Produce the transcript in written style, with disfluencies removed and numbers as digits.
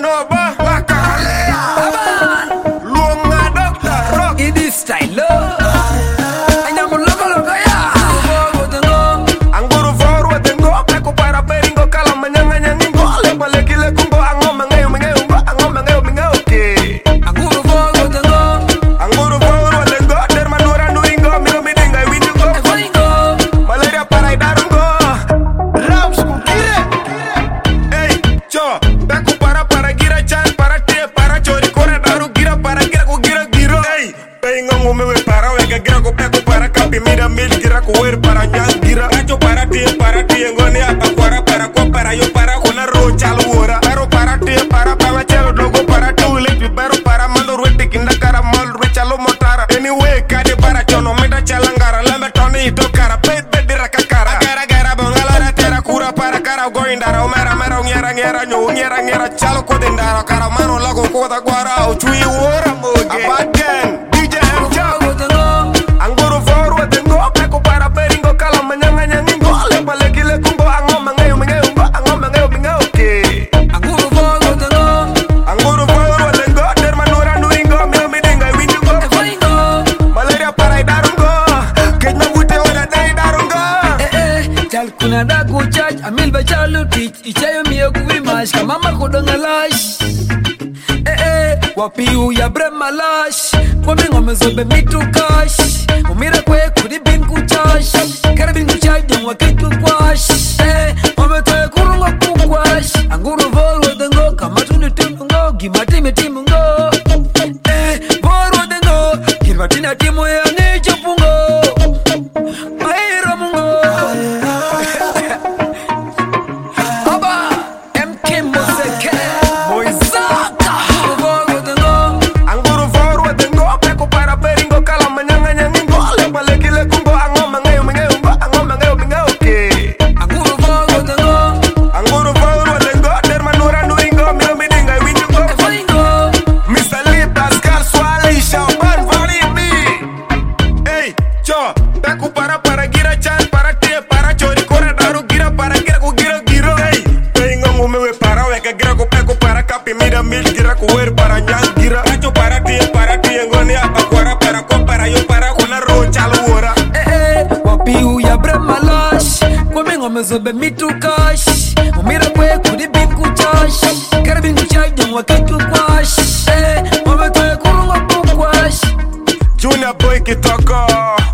no ba la caralea luonga doctor rock it is style anyamu loco ya anguru voru tengo peko para peringo kala manyanga nyango le pale kile kumbo angoma ngayo ke anguru voru tengo dermanura nuingo miro midinga windugo malaria para idarungo raps kukire hey cho peko para gira chan para tie para chori kore daru gira para gira ku gira giro hey pengo ngume para wega gira ku peko para kapi mira mil gira ku wer para nyang gira acho para tie ngone apa para ko para yo para una rocha luora pero para tie para chelo dogo para tu le pero para mando ruete kinda cara mal rocha lo motara anyway kade para chono meta chalangara lambe toni to cara pet dira kakara gara bongala tera kura para cara goindara omera ngera nyera chalo ko dendara cara mano lago ko da guara o chui wora moge abaden DJ anguru foru tengo peko para peringo kala manyanga nyango le pale kile kumbo angoma ngayo ke anguru voru tengo dermanura nuingo miro midinga windugo malaria para idarungo kenya wute wala dai darungo chal kuna da ku charge amil ba chalu teach ichayo miyo kuwimash kama makodonga lash wapi uya brema lash kwame ngome zobe mitu cash umira kwe kudi bin kuchash karabin kuchai dongwa kitu kwash wame toe kurunga kukwash anguru voru dengo kama tunu timungo gimatime timungo voru dengo kirvatina timu ya nicho pungo maira mungo aba MK Moseke Moizaka anguru foru tengo peko para peringo kala manyanga nyango le pale kile kumbo angoma ngayo ke anguru voru tengo dermanura nuingo miro midinga windugo Mr. Lee Pascal Swali Shaban Varibi hey cho peko para gira chan para tie para chori kore daru gira para gira ku gira giro hey pengo ngume para weka gira ku peko para kapi mira mil gira ku wer para nyang gira acho para tie ngone apa para ko para yo para kuna rocha luora wapi uya brema lash kwame ngome zobe mitu cash umira kwe kudi bin kuchash karabin kuchai dongwa kitu kwash wame toe kurunga kukwash Junior boy kitoko